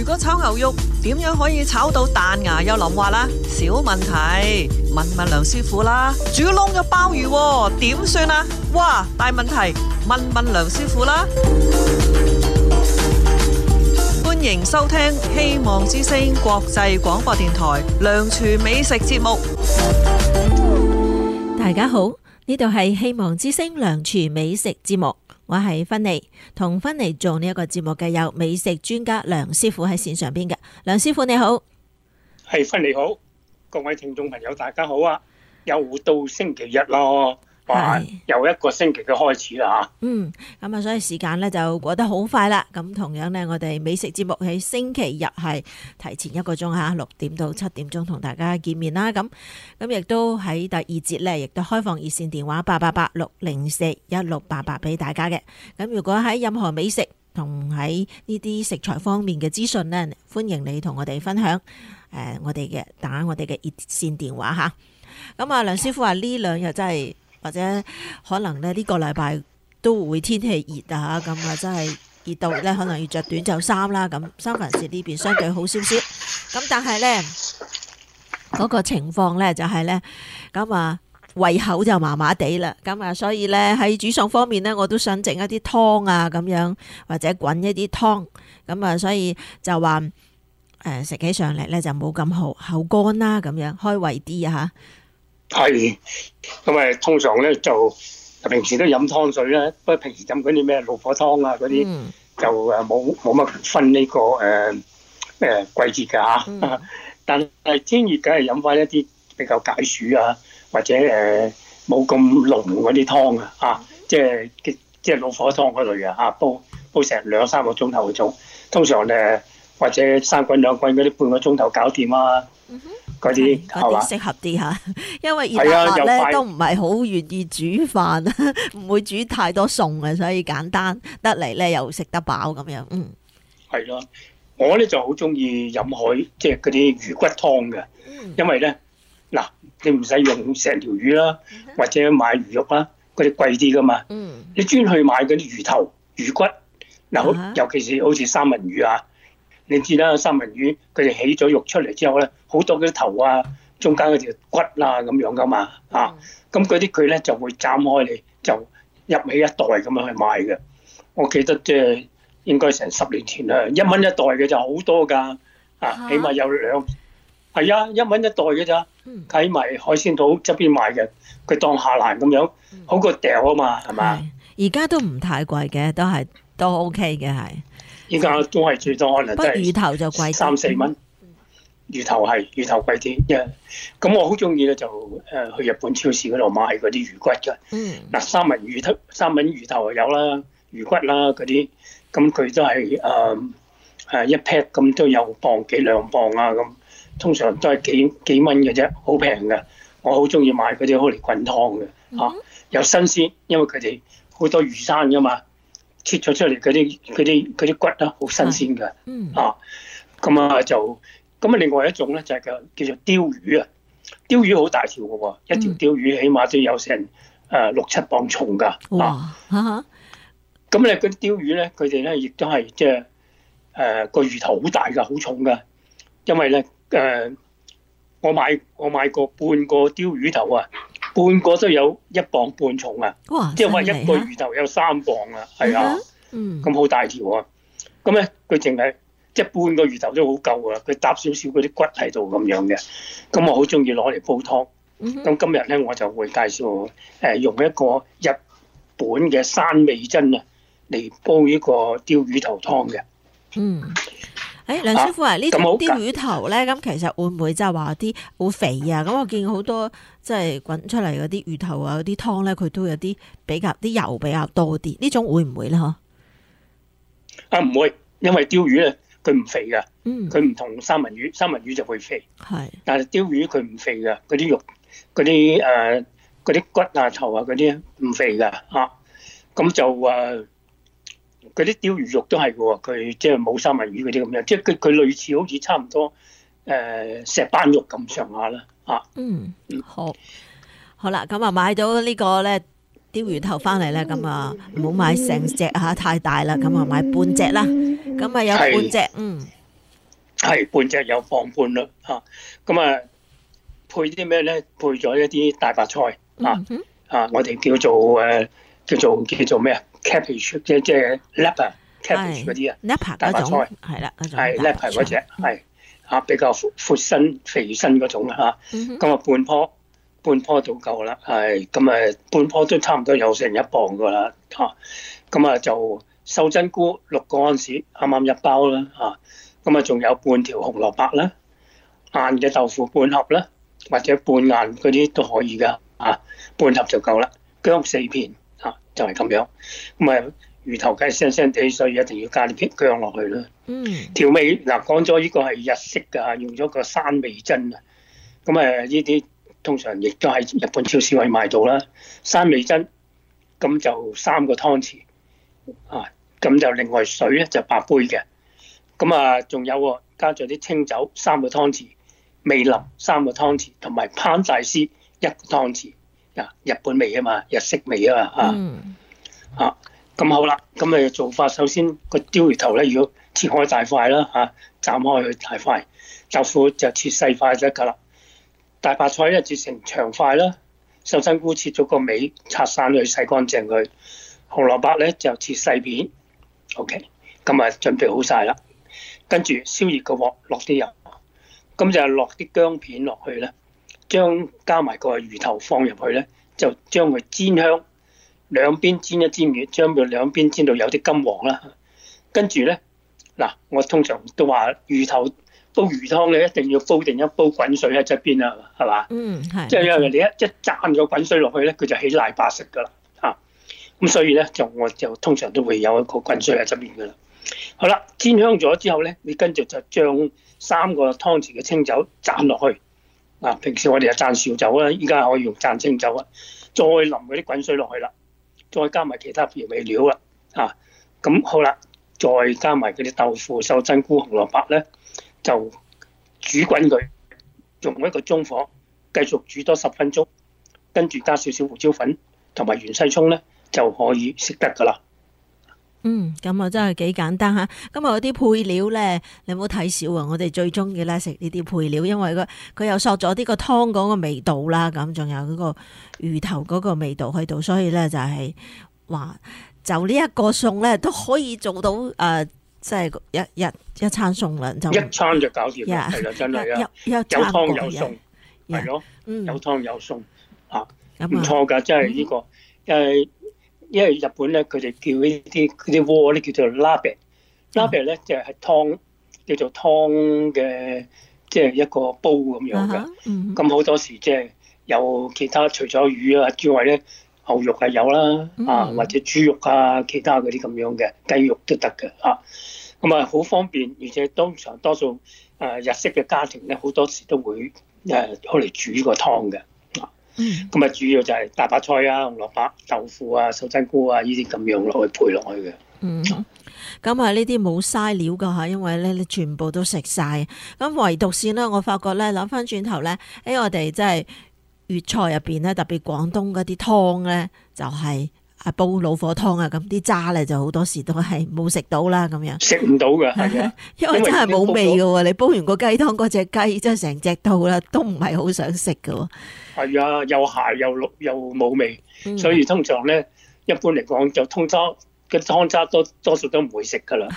果炒牛肉點樣可以炒到彈牙又腍滑啦？小問題，問問梁師傅啦。煮燶咗鮑魚喎，點算啊？哇，大問題，問問梁師傅啦。歡迎收聽希望之聲國際廣播電台梁廚美食節目。 大家好，呢度係希望之聲梁廚美食節目，我係芬妮，同芬妮做呢一個節目嘅有美食專家梁師傅喺線上邊嘅。梁師傅你好。 係芬妮好，各位聽眾朋友大家好啊！又到星期日咯，哇，又一個星期嘅開始啦吓。 咁啊，所以時間咧就過得好快啦。咁同樣呢，我哋美食節目喺星期日係提前1個鐘吓，6點到7點鐘同大家見面啦。咁亦都喺第二節咧，亦都開放熱線電話888-604-1688俾大家嘅。咁如果喺任何美食同喺呢啲食材方面嘅資訊呢，歡迎你同我哋分享。我哋嘅打我哋嘅熱線電話吓。咁啊，梁師傅話呢兩日真係，或者可能咧呢個禮拜都會天氣熱啊，咁啊真係熱到咧可能要着短袖衫啦。咁三藩市呢邊相對好少少，咁但係咧嗰個情況咧就係咧，咁啊胃口就麻麻地啦。咁啊所以咧喺煮餸方面咧，我都想整一啲湯啊咁樣，或者滾一啲湯。咁啊所以就話食起上嚟咧就冇咁口乾啦，咁樣開胃啲啊吓。 係咁通常咧就平時都飲湯水啦，不過平時飲嗰啲咩老火湯啊嗰啲就冇乜分呢個季節噶吓。但係天熱梗係飲翻一啲比較解暑啊，或者冇咁濃嗰啲湯啊，即係老火湯嗰類嘅吓，煲成2-3個鐘頭嘅鐘，通常或者三滾兩滾嗰啲半個鐘頭搞掂啊。嗰啲係嘛， 適合啲吓，因為熱辣辣咧都唔係好願意煮飯，唔會煮太多餸啊，所以簡單得嚟咧又食得飽咁樣。 係咯，我咧就好中意飲即係嗰啲魚骨湯嘅，因為咧嗱，你唔使用成條魚啦，或者買魚肉啦，嗰啲貴啲噶嘛。你專去買嗰啲魚頭、魚骨嗱，尤其是好似三文魚啊。你知啦，三文魚佢哋起咗肉出嚟之後咧，好多嗰啲頭啊，中間嗰條骨啊咁樣噶嘛，咁嗰啲佢咧就會斬開嚟，就入起一袋咁樣去賣嘅。我記得即係應該成10年前啦，1蚊一袋嘅就好多㗎，起碼有1蚊一袋嘅咋，喺埋海鮮島側邊賣嘅，佢當下欄咁樣，好過掉啊嘛，係嘛？ 而家都唔太貴嘅，都 OK 嘅係。 依家都係最多可能都係魚頭就貴 3-4蚊，魚頭貴啲。咁我好中意咧，就去日本超市嗰度買嗰啲魚骨嘅。嗱，三文魚頭有啦，魚骨啦嗰啲，咁佢都係一 pack 咁都有2磅啊咁，通常都係幾蚊嘅啫，好平嘅。我好中意買嗰啲好嚟滾湯嘅，又新鮮，因為佢哋好多魚生噶嘛。切咗出嚟嗰啲骨啦，好新鮮嘅，咁另外一種咧就係叫做鯛魚啊，鯛魚好大條嘅喎，一條鯛魚起碼都有成6-7磅重㗎，咁咧嗰啲鯛魚咧，佢哋咧亦都係即係個魚頭好大㗎，好重㗎，因為咧我買過半個鯛魚頭啊。半個都有1磅半重啊！即係話一個魚頭有3磅啊，係啊，咁好大條啊！咁咧佢淨係即係半個魚頭都好夠啊！佢搭少少嗰啲骨喺度咁樣嘅，咁我好中意攞嚟煲湯。咁今日咧我就會介紹用一個日本嘅山味噌啊嚟煲呢個鯛魚頭湯嘅。 梁師傅呢種鯛魚頭咧，咁其實會唔會即係話啲好肥啊？咁我見好多即係滾出嚟嗰啲魚頭啊，嗰啲湯咧，佢都有啲油比較多啲。呢種會唔會咧？唔會，因為鯛魚咧佢唔肥噶，佢唔同三文魚，三文魚就會肥。但係鯛魚佢唔肥噶，嗰啲肉、嗰啲骨啊、頭啊嗰啲唔肥噶咁就嗰啲鯛魚肉都係嘅喎，佢即係冇三文魚嗰啲咁樣，即係佢類似好似差唔多石斑肉咁上下啦好啦，咁買到呢個咧鯛魚頭翻嚟咧，咁唔好買成隻太大啦，咁買半隻啦，咁有半隻係半隻有放半粒嚇。咁配啲咩咧？配咗一啲大白菜我哋叫做咩啊 ？cabbage 即係 leper cabbage 嗰啲 ，leper 大白菜係啦， 係 leper 嗰隻係比較闊身肥身嗰種咁半棵就夠啦，係咁半棵都差唔多有成1磅噶啦咁就秀珍菇6個安士，啱啱1包啦咁仲有半條紅蘿蔔啦，硬嘅豆腐半盒啦，或者半硬嗰啲都可以噶半盒就夠啦，薑4片就係咁樣。咁魚頭梗係腥腥地，所以一定要加啲薑落去啦。調味講咗呢個係日式㗎，用咗個山味噌啊。咁呢啲通常亦都喺日本超市可以買到啦。山味噌咁就3個湯匙咁就另外水咧就8杯嘅。咁仲有加咗啲清酒3個湯匙，味淋3個湯匙，同埋烹大師1個湯匙。日本味啊嘛，日式味啊嘛咁好啦，咁做法首先個鯛魚頭咧要切開大塊啦斬開佢大塊，豆腐就切細塊就得㗎啦。大白菜咧切成長塊啦，秀珍菇切咗個尾，拆散佢，洗乾淨佢。紅蘿蔔咧就切細片。OK， 咁準備好晒啦。跟住燒熱個鑊，落啲油，咁就落啲薑片落去咧，加埋個魚頭放入去咧，就將佢煎香。兩邊煎一煎魚，將佢兩邊煎到有啲金黃啦。跟住咧，我通常都話魚頭煲魚湯咧，一定要煲定一煲滾水喺側邊啦，係嘛？ 係。 即係因為你一灒咗滾水落去咧，佢就起奶白色噶啦咁所以咧我就通常都會有一個滾水喺側邊噶啦。好啦，煎香咗之後咧，你跟住就將3個湯匙嘅清酒灒落去。平時我哋就灒紹酒啦，依家可以用灒清酒再淋嗰啲滾水落去啦。再加埋其他調味料啦，咁好啦，再加埋嗰啲豆腐、秀珍菇、紅蘿蔔咧，就煮滾佢，用一個中火繼續煮多10分鐘，跟住加少少胡椒粉同埋芫茜葱咧，就可以食得噶啦。 咁啊真係幾簡單吓。咁嗰啲配料咧，你唔好睇少啊！我哋最中意咧食呢啲配料，因為佢又索咗啲個湯嗰個味道啦，咁仲有嗰個魚頭嗰個味道喺度，所以咧就係話就呢一個餸咧都可以做到即係一餐餸啦，就一餐就搞掂啦，係啦，真係有湯有餸，係咯，有湯有餸唔錯㗎，真係呢個因為日本咧，佢哋叫呢啲鍋咧叫做鍋咧就係湯，叫做湯嘅，即係一個煲咁樣嘅。咁好多時即係有其他除咗魚之外咧，牛肉係有啦，或者豬肉其他嗰啲咁樣嘅雞肉都得嘅咁好方便，而且通常多數日式嘅家庭咧，好多時都會攞嚟煮個湯嘅。咁主要就係大白菜紅蘿蔔、豆腐秀珍菇呢啲咁樣落去配落去嘅。 咁呢啲冇嘥料噶吓，因為咧你全部都食晒。咁唯獨是咧，我發覺咧諗翻轉頭咧，喺我哋即係粵菜入邊咧，特別廣東嗰啲湯咧，就係煲老火湯咁啲渣咧就好多時都係冇食到啦，咁樣食唔到嘅，係啊， 因為真係冇味嘅喎。你煲完個雞湯，嗰隻雞真係成隻到啦，都唔係好想食嘅喎。 係啊，又鹹又綠又冇味，所以通常咧一般嚟講就湯渣多數都唔會食噶啦。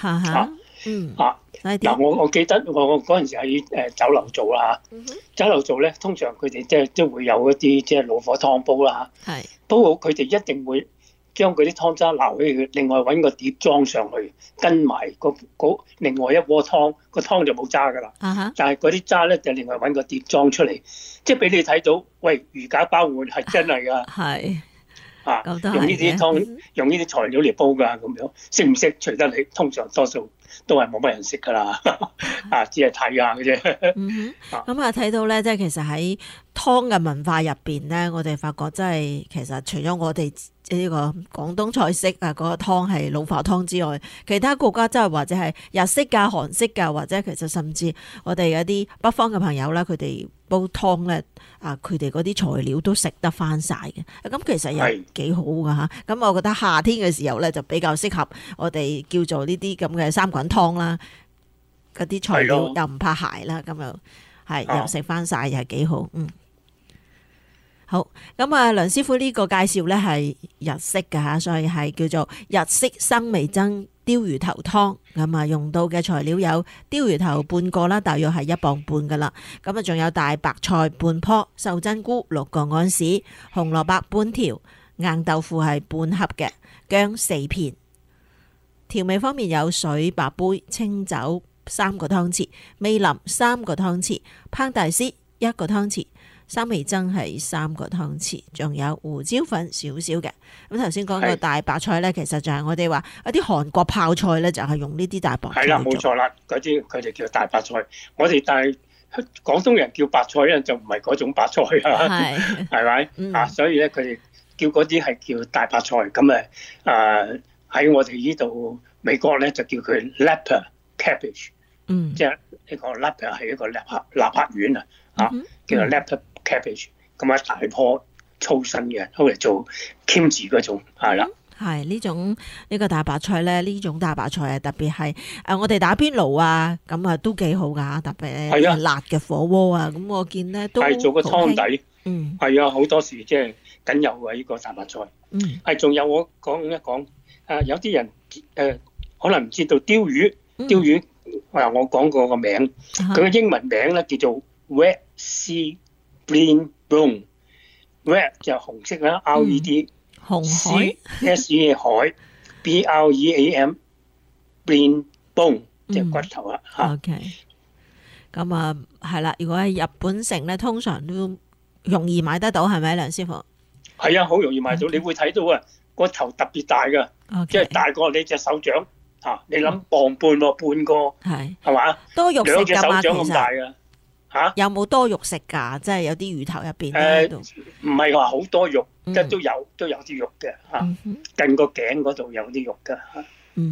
我記得我嗰陣時喺酒樓做啦酒樓做咧，通常佢哋即係都會有一啲即係老火湯煲啦煲好佢哋一定會將嗰啲湯渣撈起佢，另外揾個碟裝上去，跟埋另外一鍋湯，個湯就冇渣噶啦。但係嗰啲渣咧就另外揾個碟裝出嚟，即係俾你睇到，喂，魚架包碗係真係噶，用呢啲湯，用呢啲材料嚟煲噶，咁樣食唔食隨得你，通常多數都係冇乜人食噶啦，只係睇下嘅啫。 咁睇到咧，即係其實喺湯嘅文化入邊咧，我哋發覺真係其實除咗我哋呢個廣東菜式嗰個湯係老火湯之外，其他國家真係或者係日式㗎、韓式㗎，或者其實甚至我哋有啲北方嘅朋友咧，佢哋煲湯咧佢哋嗰啲材料都食得翻晒嘅。咁其實又幾好㗎嚇。咁我覺得夏天嘅時候咧就比較適合我哋叫做呢啲咁嘅三滾湯啦。 嗰啲材料係咯又唔怕鞋啦，咁又係啊又食翻晒，又係幾好。好，咁啊，梁師傅呢個介紹呢係日式㗎吓，所以係叫做日式生味噌鯛魚頭湯。咁啊，用到嘅材料有鯛魚頭半個啦，大約係1磅半噶啦。咁啊，仲有大白菜半棵、秀珍菇6個安士、紅蘿蔔半條、硬豆腐係半盒嘅，薑4片。調味方面有水、白杯、清酒3個湯匙、味淋3個湯匙、烹大師1個湯匙。生味噌係3個湯匙，仲有胡椒粉少少嘅。咁頭先講個大白菜呢，其實就係我哋話一啲韓國泡菜呢，就係用呢啲大白菜。 係啦，冇錯啦，嗰啲佢哋叫大白菜。我哋但係廣東人叫白菜咧，就唔係嗰種白菜啊，係咪啊？所以咧，佢哋叫嗰啲係叫大白菜。咁喺我哋呢度美國咧就叫佢 leper cabbage，即係呢個 leper 係一個臘鴨臘鴨丸啊，叫做 leper cabbage， 咁一大棵粗身嘅，攞嚟做 kimchi 嗰種，係啦。 係呢種呢個大白菜咧，呢種大白菜啊，特別係我哋打邊爐啊，咁啊都幾好噶，特別係辣嘅火鍋啊，咁我見咧都係做個湯底，係啊，好多時即係僅有嘅呢個大白菜。係仲有我講一講，有啲人可能唔知道鯛魚，我講過個名，佢嘅英文名咧叫做 Red Sea Bream Bone，Red 就紅色啦，RED。 紅海 ，SE 海 ，BREAM Bream Bone 即係骨頭啊嚇。 OK， 咁啊係啦，如果喺日本城咧，通常都容易買得到，係咪梁師傅？ 係啊，好容易買到，你會睇到啊，個頭特別大㗎，即係大過你隻手掌嚇。你諗磅半喎，半個係嘛？ 多肉食㗎嘛， 兩隻手掌咁大㗎。 有冇多肉食㗎？即係有啲魚頭入邊咧， 唔係話好多肉，即係都有啲肉嘅嚇，近個頸嗰度有啲肉㗎嚇。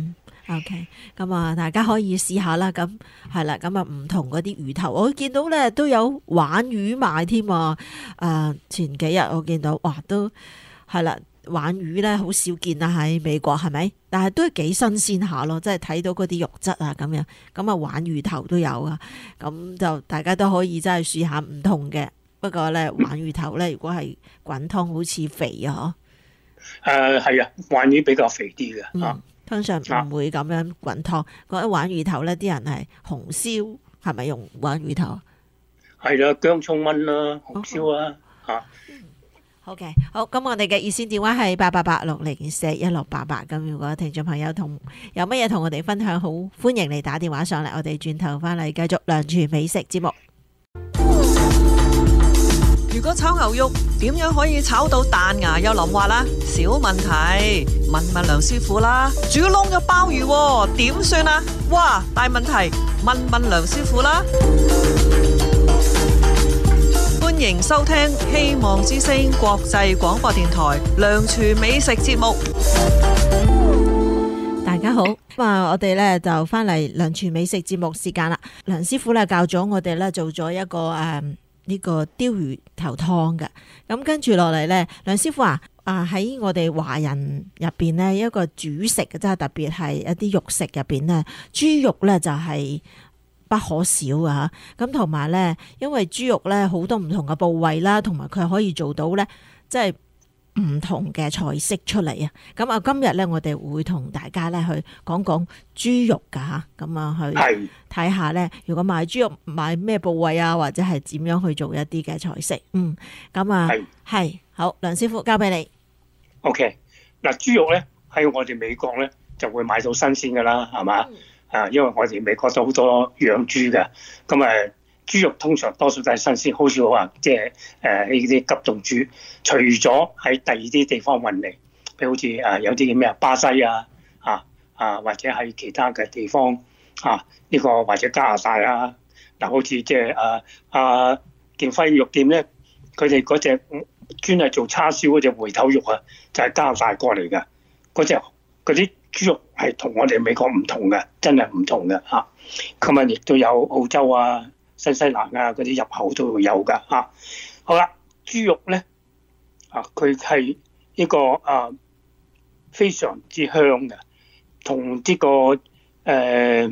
OK， 咁啊，大家可以試下啦。咁係啦，咁啊唔同嗰啲魚頭，我見到咧都有鯇魚賣添啊。前幾日我見到，哇，都係啦。鯇魚咧好少見啊，喺美國係咪？但係都幾新鮮下咯，即係睇到嗰啲肉質啊咁樣。咁啊鯇魚頭都有啊，咁就大家都可以真係試下唔同嘅。不過咧鯇魚頭咧，如果係滾湯好似肥啊嗬。 係啊，鯇魚比較肥啲嘅。 通常唔會咁樣滾湯。嗰啲鯇魚頭咧，啲人係紅燒，係咪用鯇魚頭？係啦，薑葱炆啦，紅燒啊嚇。 OK， 好，咁我哋嘅熱線電話係888-604-1688。咁如果聽眾朋友有乜嘢同我哋分享，好歡迎你打電話上嚟，我哋轉頭翻嚟繼續梁廚美食節目。 如果炒牛肉點樣可以炒到彈牙又腍滑啦？小問題，問梁師傅啦。煮窿咗鮑魚點算啊？哇，大問題，問梁師傅啦。歡迎收聽希望之聲國際廣播電台梁廚美食節目。 大家好，我哋咧就翻嚟梁廚美食節目時間啦。梁師傅咧教咗我哋咧做咗一個呢個鯛魚頭湯嘅。咁跟住落嚟咧，梁師傅喺我哋華人入邊呢，一個主食嘅，即係特別係一啲肉食入邊呢，豬肉咧就係不可少啊！咁同埋咧，因為豬肉咧好多唔同嘅部位啦，同埋佢可以做到咧，即係唔同嘅菜式出嚟啊！咁啊，今日咧我哋會同大家咧去講講豬肉噶吓，咁啊去睇下咧，如果買豬肉買咩部位啊，或者係點樣去做一啲嘅菜式。咁啊係好，梁師傅交俾你。 OK， 嗱，豬肉咧喺我哋美國咧就會買到新鮮噶啦，係嘛？因為我哋美國都好多養豬嘅，咁豬肉通常多數都係新鮮，好少話即係呢啲急凍豬。除咗喺第二啲地方運嚟，譬如好似有啲咩巴西或者喺其他嘅地方呢個或者加拿大啊，嗱，好似即係健輝肉店咧，佢哋嗰隻專係做叉燒嗰隻回頭肉啊，就係加拿大過嚟嘅嗰啲豬肉係同我哋美國唔同嘅，真係唔同嘅嚇。咁亦都有澳洲啊、新西蘭啊嗰啲入口都會有㗎嚇。好啦，豬肉咧佢係一個非常之香嘅，同呢個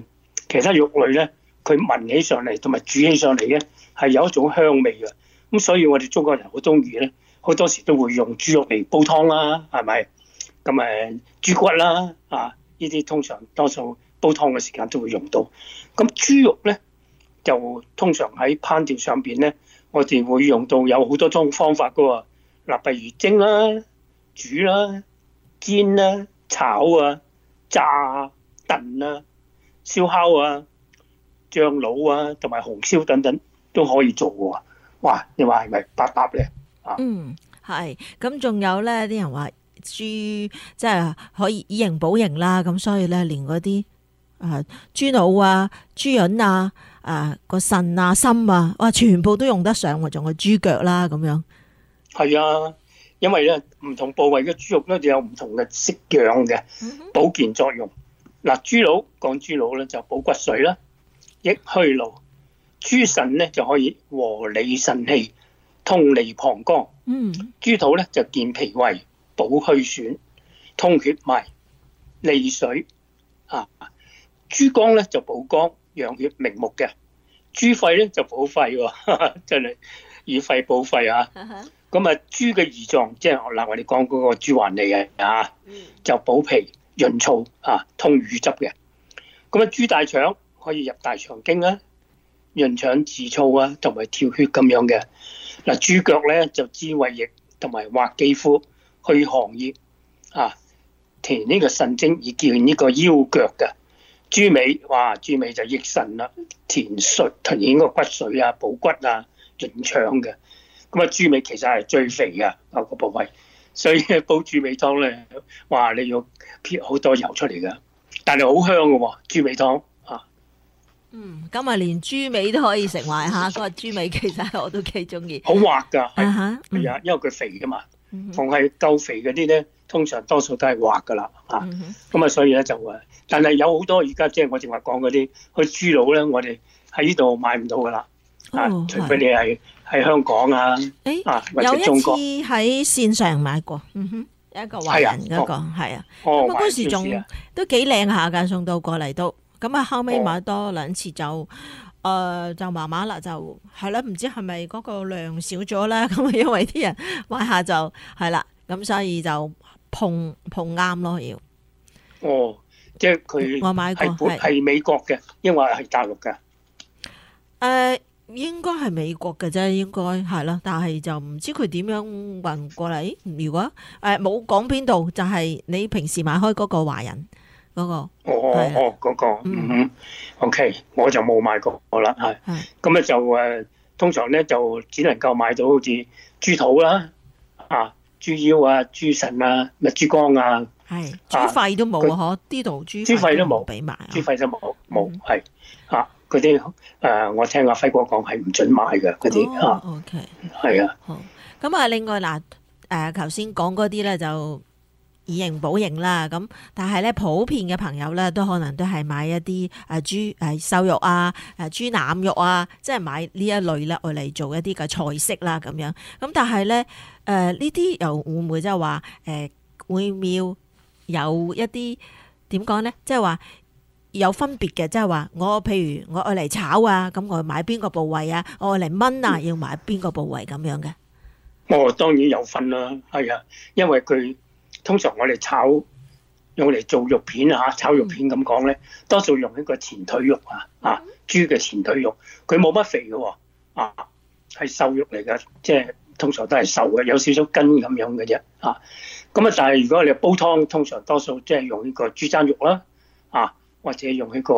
其他肉類咧，佢聞起上嚟同埋煮起上嚟咧係有一種香味嘅。咁所以我哋中國人好中意咧，好多時都會用豬肉嚟煲湯啦，係咪？咁豬骨啦，呢啲通常多數煲湯嘅時間都會用到。咁豬肉咧就通常喺烹調上邊咧，我哋會用到有好多種方法噶喎。嗱，譬如蒸啦、煮啦、煎啦、炒啊、炸啊、燉啊、燒烤啊、醬滷啊，同埋紅燒等等都可以做喎。哇！你話係咪百搭咧？ 係。咁仲有咧，啲人話豬即係可以以形補形啦，咁所以咧連嗰啲豬腦啊、豬潤啊、個腎啊、心啊，哇，全部都用得上喎，仲有豬腳啦咁樣。 係啊，因為咧唔同部位嘅豬肉咧就有唔同嘅式樣嘅保健作用。嗱，豬腦咧就補骨髓啦，益虛勞；豬腎咧就可以和理腎氣，通利膀胱。豬肚咧就健脾胃，補虛損，通血脈，利水。豬肝咧就補肝，養血明目嘅。豬肺咧就補肺喎，真係以肺補肺啊！咁豬嘅胰臟，即係嗱我哋講嗰個豬環嚟嘅就補脾潤燥通乳汁嘅。咁豬大腸可以入大腸經啦，潤腸治燥啊，同埋調血咁樣嘅。嗱，豬腳咧就滋胃液同埋滑肌膚，去寒熱填呢個腎精以健呢個腰腳嘅。豬尾就益腎啦，填呢個骨髓啊，補骨啊，潤腸嘅。咁豬尾其實係最肥嘅個部位，所以煲豬尾湯咧，哇！你要撇好多油出嚟㗎，但係好香嘅喎，豬尾湯咁連豬尾都可以食埋嚇，嗰個豬尾其實我都幾中意。 好滑㗎，係啊，因為佢肥㗎嘛，逢係夠肥嗰啲咧，通常多數都係滑㗎啦咁所以咧就但係有好多而家即係我正話講嗰啲，豬腦咧，我哋喺呢度買唔到㗎啦，除非你係喺香港或者中國。 有一次喺線上買過，有一個華人嗰個係啊，咁嗰時仲都幾靚下㗎，送到過嚟都。咁後尾買多2次就麻麻啦，就係啦，唔知係咪嗰個量少咗啦？咁因為啲人買下就係啦，咁所以就碰啱咯要。 即係佢我買過係美國嘅，因為係大陸嘅。 應該係美國嘅啫，應該係啦，但係就唔知佢點樣運過嚟。如果冇講邊度，就係你平時買開嗰個華人嗰個。 嗰個OK， 我就冇買過啦，係。咁咧就通常咧就只能夠買到好似豬肚啦，豬腰啊、豬腎啊、豬肝啊。 係豬肺都冇啊！嗬，呢度豬肺都冇俾買， 豬肺都冇係嗰啲我聽阿輝哥講係唔准買嘅嗰啲 OK， 係啊。 好咁另外頭先講嗰啲咧就以形補形啦。咁但係咧普遍嘅朋友咧都可能都係買一啲豬瘦肉豬腩肉即係買呢一類咧，愛嚟做一啲嘅菜式啦咁樣。咁但係咧呢啲又會唔會即係話會唔會有一啲點講咧？即係話有分別嘅，即係話我譬如我愛嚟炒咁我買邊個部位我愛嚟燜要買邊個部位咁樣嘅？ 當然有分啦，係啊，因為佢通常我哋炒用嚟做肉片炒肉片咁講咧，多數用一個前腿肉豬嘅前腿肉，佢冇乜肥嘅係瘦肉嚟嘅，即係通常都係瘦嘅，有少少筋咁樣嘅啫咁但係如果你煲湯，通常多數即係用呢個豬踭肉啦或者用呢個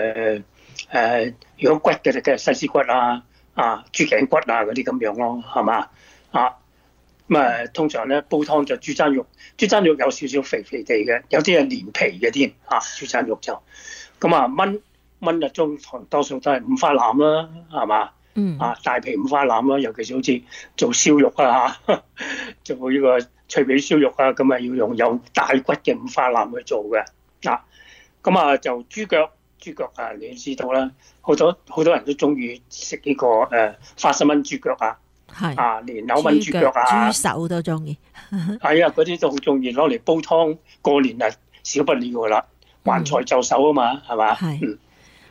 如果骨嘅就梗係西施骨豬頸骨嗰啲咁樣咯，係嘛通常咧煲湯就豬踭肉有少少肥肥地嘅，有啲係連皮嘅添豬踭肉就咁燜中多數都係五花腩啦，係嘛大皮五花腩啦，尤其是好似做燒肉做呢個脆皮燒肉咁要用有大骨嘅五花腩去做嘅咁就豬腳你知道啦，好多人都中意食呢個花生炆豬腳蓮藕炆豬腳豬手都中意係嗰啲都好中意攞嚟煲湯，過年少不了噶啦，還財就手嘛，係嘛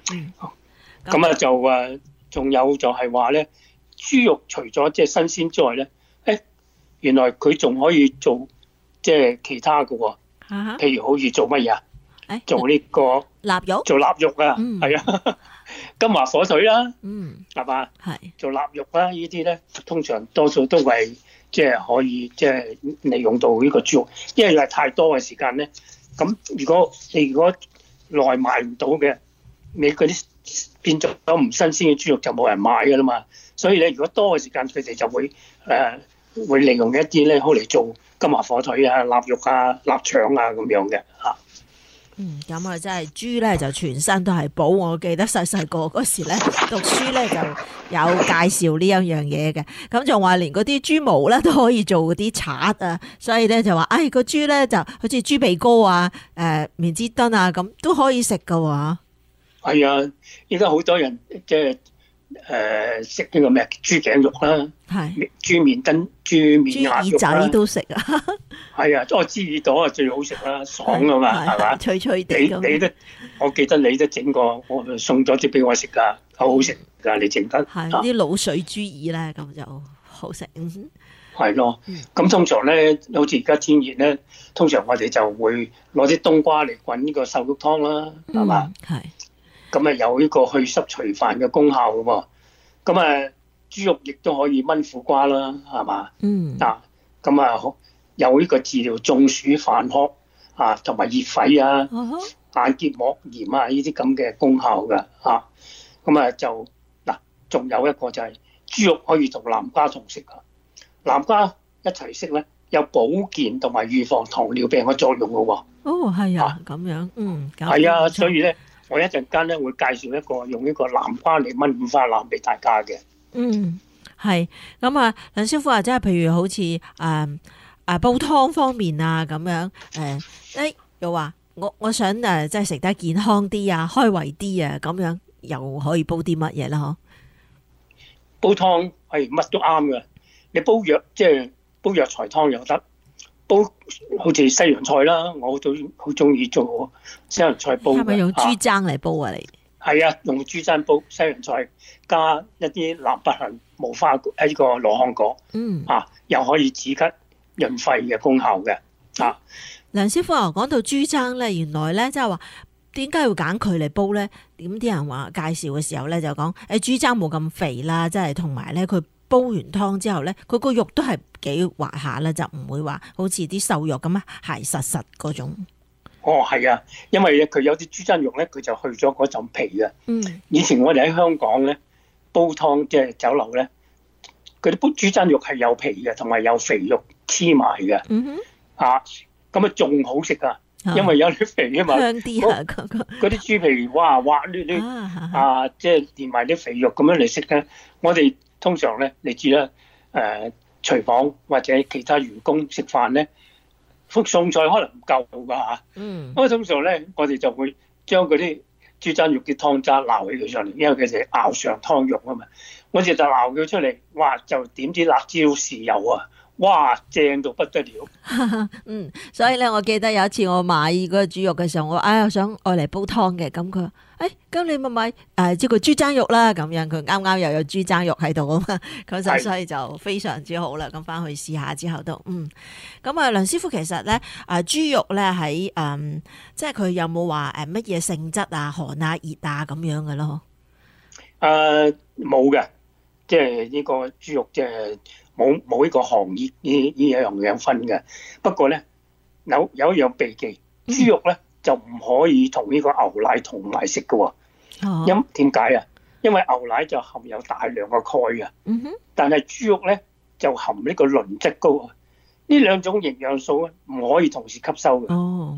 咁啊就仲有就係話咧，豬肉除咗即係新鮮之外咧，原來佢仲可以做即係其他嘅喎。譬如好似做乜嘢啊？做呢個臘肉， 做臘肉啊，係啊，金華火腿啦，係嘛？ 係做臘肉啦，呢啲咧通常多數都係即係可以即係利用到呢個豬肉，因為係太多嘅時間咧。咁如果耐賣唔到嘅，你嗰啲變咗唔新鮮嘅豬肉就冇人買噶啦嘛。所以咧，如果多嘅時間，佢哋就會利用一啲咧，好嚟做金華火腿啊、臘肉啊、臘腸啊咁樣嘅嚇。 咁啊，真係豬咧就全身都係寶。我記得細個嗰時咧讀書咧就有介紹呢一樣嘢嘅，咁仲話連嗰啲豬毛咧都可以做嗰啲刷啊，所以咧就話，個豬咧就好似豬鼻膏啊、面脂墩啊咁都可以食噶喎。 係啊，依家好多人即係食呢個咩豬頸肉啦， 係豬面墩、豬面豬耳鴨肉仔都食啊。 係啊，豬耳朵啊最好食啦，爽啊嘛，係嘛？ 脆脆地咁。 你都，我記得你都整過，我送咗啲俾我食噶，好好食噶，你整得。 係啲滷水豬耳咧，咁就好食。 係咯，咁通常咧，好似而家天熱咧，通常我哋就會攞啲冬瓜嚟滾呢個瘦肉湯啦，係嘛？ 係。 咁啊有呢個去濕除煩嘅功效嘅喎。咁啊豬肉亦都可以炆苦瓜啦，係嘛？咁啊有呢個治療中暑煩渴啊，同埋熱痱啊、眼結膜炎啊呢啲咁嘅功效㗎嚇。咁啊就嗱，仲有一個就係豬肉可以同南瓜同食㗎。南瓜一齊食咧，有保健同埋預防糖尿病嘅作用嘅喎。 係啊，咁樣， 係啊，所以咧，我一陣間咧會介紹一個用呢個南瓜嚟炆五花腩俾大家嘅。 係咁啊，梁師傅啊，即係譬如好似煲湯方面啊咁樣，又話我想即係食得健康啲啊，開胃啲啊，咁樣又可以煲啲乜嘢啦？嗬？ 煲湯係乜都啱嘅。你煲即係煲藥材湯又得，煲好似西洋菜啦，我都好中意做西洋菜煲。 係咪用豬踭嚟煲啊？你係啊，用豬踭煲西洋菜，加一啲南北杏、無花呢個羅漢果，又可以止咳潤肺嘅功效嘅。 梁師傅啊，講到豬踭咧，原來咧即係話點解要揀佢嚟煲咧？點啲人話介紹嘅時候咧就講豬踭冇咁肥啦，即係同埋咧佢。煲完湯之後咧，佢個肉都係幾滑下啦，就唔會話好似啲瘦肉咁啊，鞋實實嗰種。 係啊，因為咧佢有啲豬踭肉咧，佢就去咗嗰陣皮嘅。以前我哋喺香港咧煲湯即係酒樓咧，佢啲煲豬踭肉係有皮嘅，同埋有肥肉黐埋嘅。咁啊仲好食啊，因為有啲肥啊嘛。香啲啊！嗰啲豬皮哇滑捋捋即係連埋啲肥肉咁樣嚟食咧，我哋。通常咧，你知啦，廚房或者其他員工食飯咧，餸菜可能唔夠㗎嚇。咁通常咧，我哋就會將嗰啲豬踭肉嘅湯渣撈起佢上嚟，因為佢哋熬上湯肉啊嘛。我哋就撈佢出嚟，哇！就點啲辣椒豉油啊，哇！正到不得了。 所以咧，我記得有一次我買嗰個豬肉嘅時候，我我想愛嚟煲湯嘅，咁佢話。咁你咪買即個豬踭肉啦，咁樣佢啱啱又有豬踭肉喺度啊嘛，咁就所以就非常之好啦。咁翻去試下之後都咁啊，梁師傅其實咧豬肉咧喺即係佢有冇話乜嘢性質啊，寒啊熱啊咁樣嘅咯？ 冇嘅，即係呢個豬肉即係冇呢個寒熱呢樣分嘅。不過咧有一樣避忌，豬肉咧。就唔可以同呢個牛奶同埋食嘅喎。因點解啊？因為牛奶就含有大量嘅鈣啊。但係豬肉咧就含呢個磷質高啊。呢兩種營養素咧唔可以同時吸收嘅。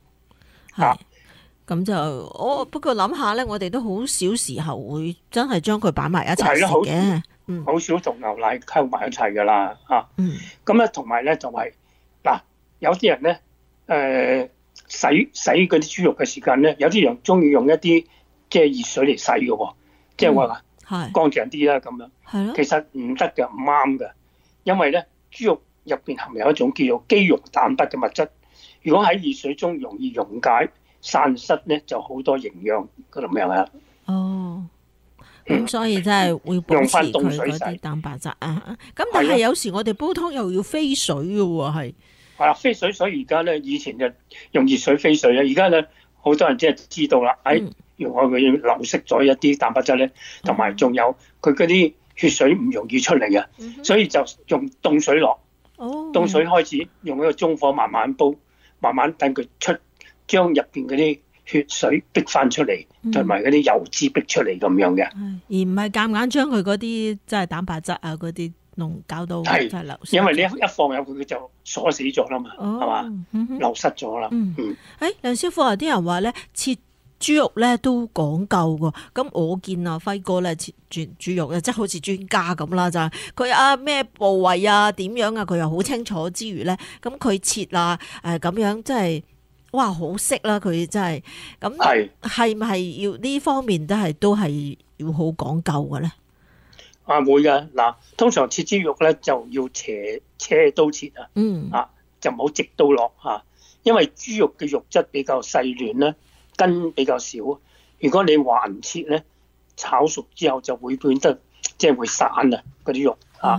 咁就不過諗下咧，我哋都好少時候會真係將佢擺埋一齊食嘅。 好少同牛奶溝埋一齊㗎啦。咁咧同埋咧就係有啲人咧洗嗰啲豬肉嘅時間咧，有啲人中意用一啲即係熱水嚟洗嘅喎，即係話乾淨啲啦咁樣。係咯，其實唔得嘅，唔啱嘅，因為咧豬肉入邊含有一種叫做肌溶蛋白嘅物質，如果喺熱水中容易溶解散失咧，就好多營養咁樣啊。 哦，咁所以真係會保持佢嗰啲蛋白質啊。咁但係有時我哋煲湯又要飛水嘅喎，係。 係啦，飛水，所以而家咧以前就用熱水飛水啊，而家咧好多人即係知道啦，用開佢流失咗一啲蛋白質咧，同埋仲有佢嗰啲血水唔容易出嚟啊，所以就用凍水落，凍水開始用一個中火慢慢煲，慢慢等佢出，將入邊嗰啲血水逼翻出嚟，同埋嗰啲油脂逼出嚟咁樣嘅， 而唔係夾硬將佢嗰啲即係蛋白質啊嗰啲弄搞到真係流失。 因為你一放入去佢就鎖死咗啦嘛，係嘛，流失咗啦。 梁師傅有啲人話咧切豬肉咧都講究噶，咁我見阿輝哥咧切豬肉咧，即係好似專家咁啦，就係佢啊咩部位啊點樣啊，佢又好清楚之餘咧，咁佢切啊咁樣即係哇好識啦，佢真係咁係咪係要呢方面都係要好講究嘅咧？ 會㗎嗱，通常切豬肉咧就要斜刀切就唔好直刀落因為豬肉嘅肉質比較細嫩啦。筋比較少，如果你橫切咧，炒熟之後就會變得即係會散啊嗰啲肉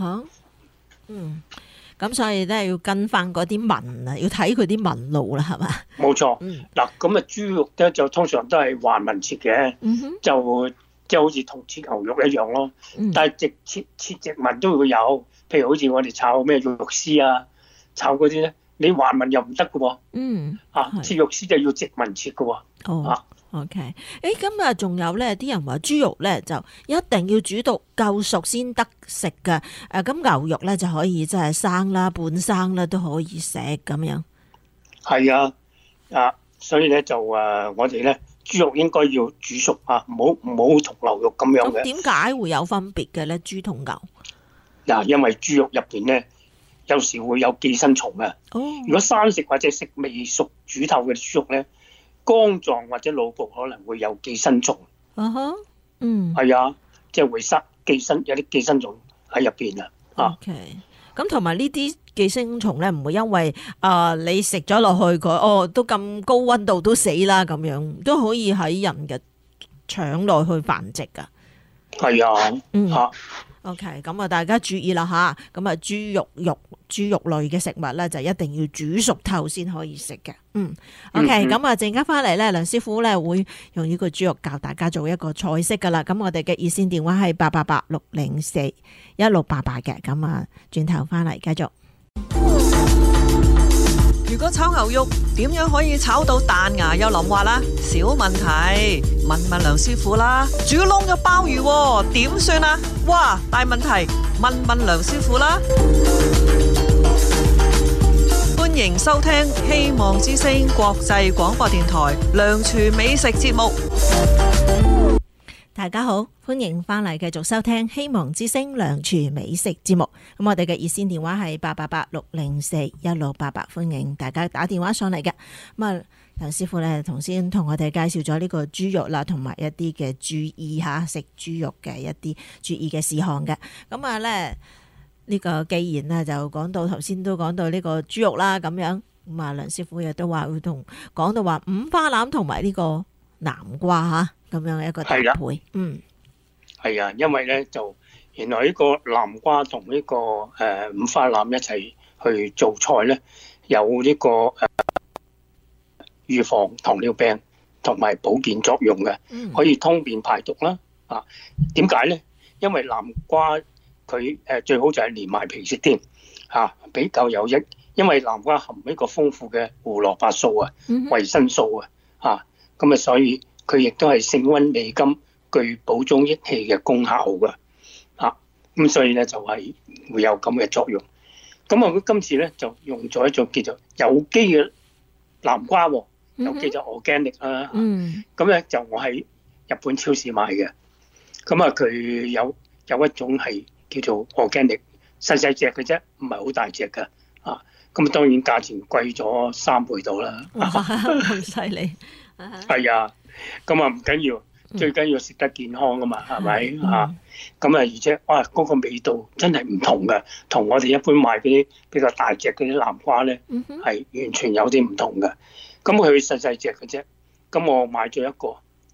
咁所以都係要跟翻嗰啲紋啊，要睇佢啲紋路啦，係嘛？ 冇錯。嗱，咁啊豬肉咧就通常都係橫紋切嘅，就即係好似同切牛肉一樣咯。但係切直紋都會有，譬如好似我哋炒咩肉絲啊，炒嗰啲咧。你橫紋又唔得嘅喎，切肉絲就要直紋切嘅喎。 OK，咁啊，仲有咧，啲人話豬肉咧就一定要煮到夠熟先得食嘅。咁牛肉咧就可以即係生啦、半生啦都可以食咁樣。 係所以咧就我哋咧豬肉應該要煮熟唔好同牛肉咁樣嘅。 咁點解會有分別嘅咧？豬同牛？ 因為豬肉入邊咧。有時會有寄生蟲啊！如果生食或者食未熟煮透嘅豬肉咧，肝臟或者腦部可能會有寄生蟲。係即係會塞有啲寄生蟲喺入邊啊。 OK，咁同埋呢啲寄生蟲咧，唔會因為你食咗落去佢都咁高溫度都死啦，咁樣都可以喺人嘅腸內去繁殖噶。 係 OK， 咁大家注意啦吓，咁豬肉類嘅食物咧就一定要煮熟透先可以食嘅。OK， 咁陣間翻嚟咧，梁師傅咧會用呢個豬肉教大家做一個菜式噶啦。咁我哋嘅熱線電話係888-604-1688嘅。咁轉頭翻嚟繼續。 如果炒牛肉點樣可以炒到彈牙又淋滑啦？小問題，問梁師傅啦。煮窿有鮑魚點算啊？哇，大問題，問梁師傅啦。歡迎收聽希望之聲國際廣播電台梁廚美食節目。 大家好，歡迎翻嚟繼續收聽希望之聲梁廚美食節目。咁我哋嘅熱線電話係888-604-1688，歡迎大家打電話上嚟嘅。咁梁師傅咧，頭先同我哋介紹咗呢個豬肉啦，同埋一啲嘅注意食豬肉嘅一啲注意嘅事項嘅。咁咧呢個既然咧就講到頭先都講到呢個豬肉啦，咁樣咁梁師傅亦都話會講到話五花腩同埋呢個南瓜咁樣一個搭配。 係啊，因為咧就原來呢個南瓜同呢個五花腩一齊去做菜咧，有呢個預防糖尿病同埋保健作用嘅，可以通便排毒啦。點解咧？因為南瓜佢最好就係連埋皮食添比較有益，因為南瓜含呢個豐富嘅胡蘿蔔素維生素咁所以佢亦都係性溫利甘，具補中益氣嘅功效嘅咁所以咧就係會有咁嘅作用。咁我今次咧就用咗一種叫做有機嘅南瓜，有機就 organic 啦。咁咧就我喺日本超市買嘅。咁佢有一種係叫做 organic， 細隻嘅啫，唔係好大隻嘅咁當然價錢貴咗3倍到啦。 咁犀利！ 係啊，咁唔緊要，最緊要食得健康啊嘛，係咪咁而且嗰個味道真係唔同嘅，同我哋一般買嗰啲比較大隻嗰啲南瓜咧，係完全有啲唔同嘅。咁佢細隻嘅啫，咁我買咗一個，但係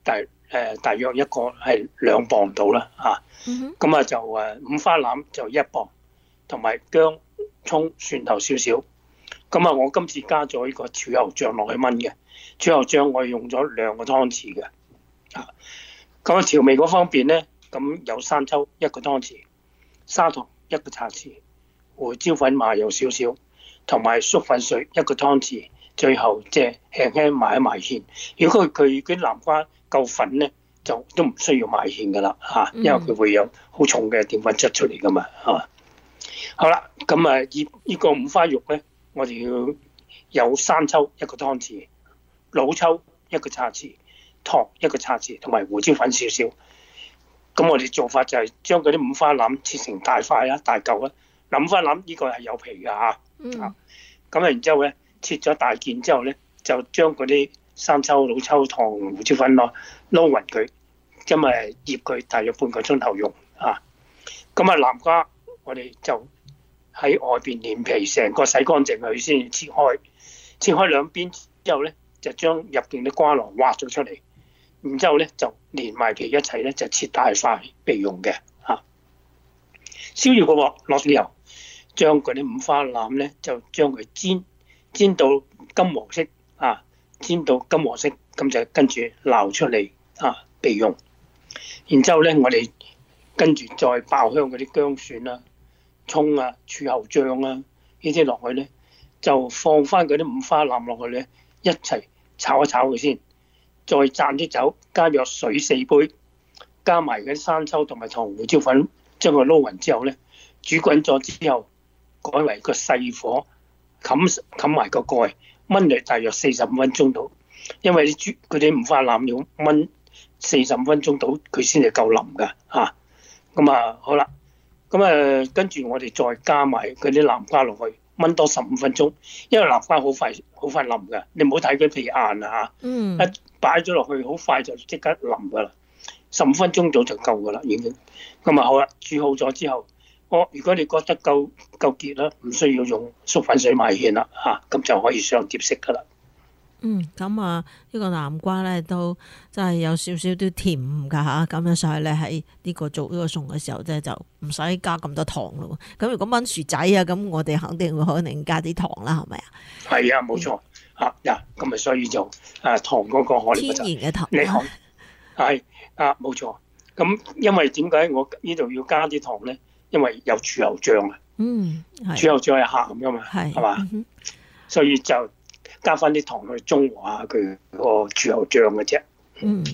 大約一個係2磅到啦嚇。咁就五花腩就1磅，同埋薑、葱、蒜頭少少。咁我今次加咗呢個柱侯醬落去燜嘅，柱侯醬我用咗2個湯匙嘅。咁調味嗰方面咧，咁有生抽1個湯匙，砂糖1個茶匙，胡椒粉麻油少少，同埋粟粉水1個湯匙。最後即係輕輕埋一埋芡。如果佢啲南瓜夠粉咧，就都唔需要埋芡噶啦嚇，因為佢會有好重嘅澱粉質出嚟噶嘛嚇。好啦，咁呢個五花肉咧，我哋要有生抽1個湯匙，老抽1個茶匙，糖1個茶匙，同埋胡椒粉少少。咁我哋做法就係將嗰啲五花腩切成大塊啦、大嚿啦。五花腩呢個係有皮㗎嚇。咁然之後咧，切咗大件之後咧，就將嗰啲生抽、老抽、糖、胡椒粉撈勻佢，咁醃佢大約半個鐘頭用嚇。南瓜我哋就喺外邊連皮成個洗乾淨佢先切開，切開兩邊之後咧，就將入邊啲瓜囊挖咗出嚟，然之後咧就連埋皮一齊咧就切大塊備用嘅嚇。燒熱個鑊落油，將嗰啲五花腩咧就將佢煎到金黃色啊，煎到金黃色，咁就跟住撈出嚟啊備用。然之後咧，我哋跟住再爆香嗰啲薑蒜啊、葱啊、柱侯醬啊呢啲落去咧，就放翻嗰啲五花腩落去咧，一齊炒一炒佢先，再灒啲酒，加約水4杯，加埋嗰啲生抽同埋糖胡椒粉，將佢撈勻之後咧，煮滾咗之後，改為個細火。冚埋個蓋，燜嚟大約45分鐘到，因為佢啲五花腩要燜45分鐘到，佢先至夠腍噶嚇。好啦，跟住我哋再加埋嗰啲南瓜落去，燜多15分鐘，因為南瓜好快腍噶，你唔好睇佢皮硬啊嚇。一擺咗落去，好快就即刻腍噶啦，15分鐘到就夠噶啦已經。好啦，煮好咗之後。如果你覺得夠結啦，唔需要用粟粉水埋芡啦嚇，咁就可以上碟食噶啦。 呢個南瓜咧都真係有少少啲甜㗎嚇，咁樣所以咧喺呢個做呢個餸嘅時候咧就唔使加咁多糖咯。咁如果炆薯仔啊，咁我哋肯定會可能加啲糖啦，係咪啊？係啊，冇錯嚇咁所以就糖嗰個可能天然嘅糖， 你係冇錯。咁因為點解我呢度要加啲糖咧？因為有柱侯醬啊，柱侯醬係鹹噶嘛，係嘛，所以就加翻啲糖去中和下佢個柱侯醬嘅啫。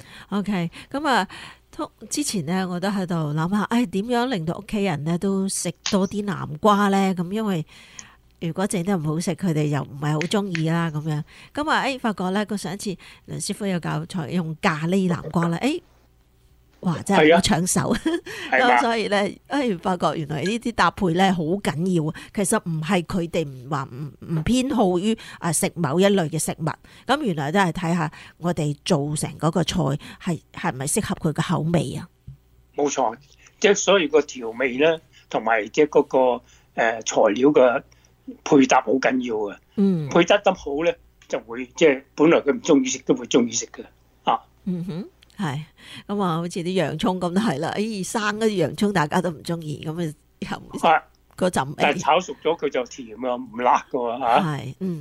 OK，之前咧我都喺度諗下，點樣令到屋企人咧都食多啲南瓜咧？咁因為如果整得唔好食，佢哋又唔係好中意啦。咁樣發覺咧，上一次梁師傅有教材用咖喱南瓜啦，哇！真係好搶手，咁所以咧，發覺原來呢啲搭配咧好緊要。其實唔係佢哋唔偏好於食某一類嘅食物，咁原來都係睇下我哋做成嗰個菜係咪適合佢嘅口味啊？ 冇錯，即係所以個調味咧，同埋即係嗰個材料嘅配搭好緊要嘅。配搭得好咧，就會即係本來佢唔中意食都會中意食嘅啊。 係好似啲洋葱咁都係啦。生嗰啲洋葱大家都唔中意，咁嗰陣味。 但係炒熟咗佢就甜啊，唔辣噶喎嚇。 係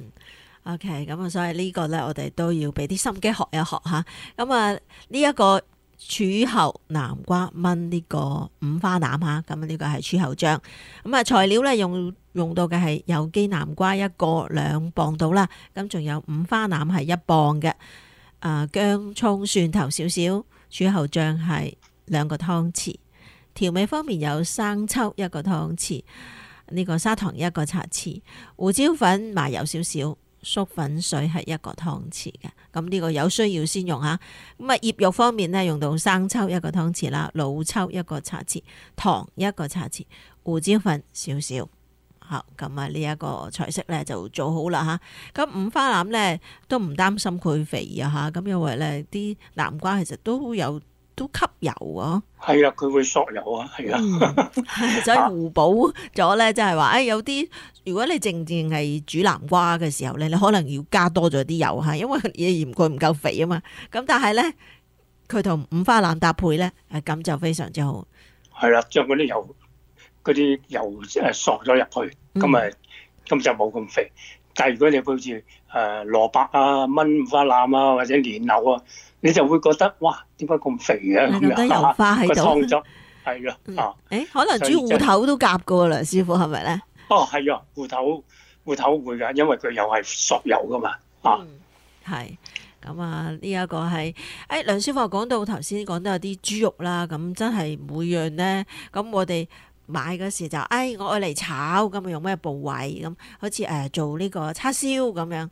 OK，咁所以呢個咧，我哋都要俾啲心機學一學嚇。呢一個柱侯南瓜炆呢個五花腩嚇，咁呢個係柱侯醬。材料咧用到嘅係有機南瓜1個2磅到啦，咁仲有五花腩係1磅嘅。薑葱蒜頭少少，柱侯醬係2個湯匙。調味方面有生抽1個湯匙，呢個砂糖1個茶匙，胡椒粉麻油少少，粟粉水係1個湯匙嘅。咁呢個有需要先用嚇。醃肉方面呢，用到生抽1個湯匙啦，老抽1個茶匙，糖1個茶匙，胡椒粉少少。好，咁呢一個菜式咧就做好啦嚇。咁五花腩咧都唔擔心佢肥啊嚇，咁因為咧啲南瓜其實都吸油啊。 係啊，佢會索油啊，係啊。 所以互補咗咧，即係話有啲如果你淨係煮南瓜嘅時候咧，你可能要加多咗啲油嚇，因為你嫌佢唔夠肥啊嘛。咁但係咧佢同五花腩搭配咧，咁就非常之好。 係啦，將嗰啲油索咗入去，咁就冇咁肥。但係如果你好似蘿蔔啊、炆五花腩啊或者蓮藕啊，你就會覺得哇，點解咁肥嘅咁樣？ 油花喺度， 個湯汁係啦可能煮芋頭都夾噶喎，梁師傅係咪咧？ 哦，係啊，芋頭會㗎，因為佢又係索油噶嘛。 係。咁啊，呢一個係梁師傅講到頭先講到有啲豬肉啦，咁真係每樣咧，咁我哋買嗰時就我愛嚟炒，咁用咩部位？咁好似做呢個叉燒咁樣，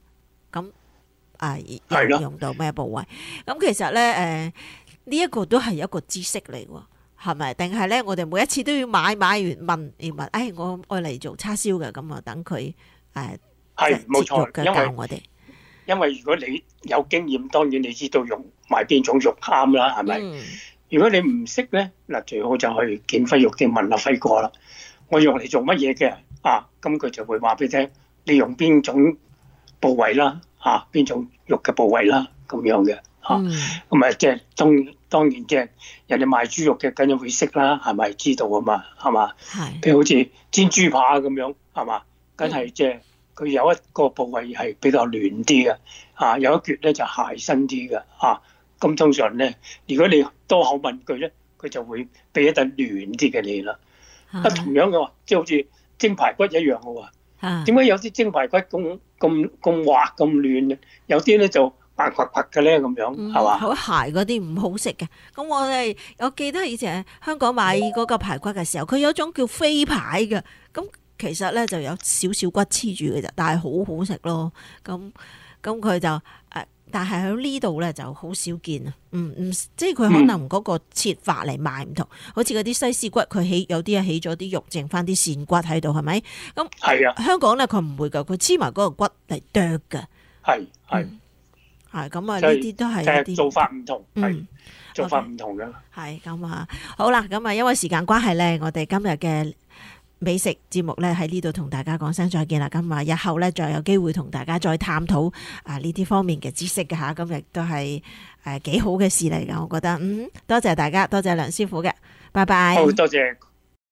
咁用到咩部位？咁其實咧呢一個都係一個知識嚟喎，係咪？定係咧我哋每一次都要買完問，我愛嚟做叉燒嘅，咁啊等佢係冇錯嘅教我哋。 因為如果你有經驗，當然你知道用買邊種肉啱啦，係咪？如果你唔識咧，嗱最好就去見輝肉店問阿輝哥啦。我用嚟做乜嘢嘅？咁佢就會話俾你聽，你用邊種部位啦，邊種肉嘅部位啦，咁樣嘅咁即係當然即係人哋賣豬肉嘅，梗係會識啦，係咪知道啊嘛？係嘛？譬如好似煎豬扒咁樣，係嘛？梗係即係。佢有一個部位係比較嫩啲嘅，有一橛咧就鞋身啲嘅，咁通常咧，如果你多口問佢咧，佢就會俾一笪嫩啲嘅你啦。同樣嘅喎，即係好似蒸排骨一樣嘅喎。點解有啲蒸排骨咁滑咁嫩嘅？有啲咧就硬滑滑嘅咧咁樣，係嘛？ 好鞋嗰啲唔好食嘅。咁我記得以前喺香港買嗰個排骨嘅時候，佢有一種叫飛排嘅，咁。其實咧就有少少骨黐住嘅啫，但係好好食咯。咁佢就但係喺呢度咧就好少見啊。即係佢可能嗰個切法嚟賣唔同，好似嗰啲西施骨，佢有啲起咗啲肉，剩翻啲扇骨喺度，係咪？咁係啊。香港咧佢唔會噶，佢黐埋嗰個骨嚟剁嘅。係咁啊！呢啲都係一啲做法唔同，做法唔同嘅。 係咁啊，好啦，咁啊，因為時間關係咧，我哋今日嘅美食節目咧喺呢度同大家講聲再見啦。咁啊，日後咧再有機會同大家再探討呢啲方面嘅知識嘅嚇，咁亦都係幾好嘅事嚟㗎。我覺得多謝大家，多謝梁師傅嘅，拜拜。 好，多謝。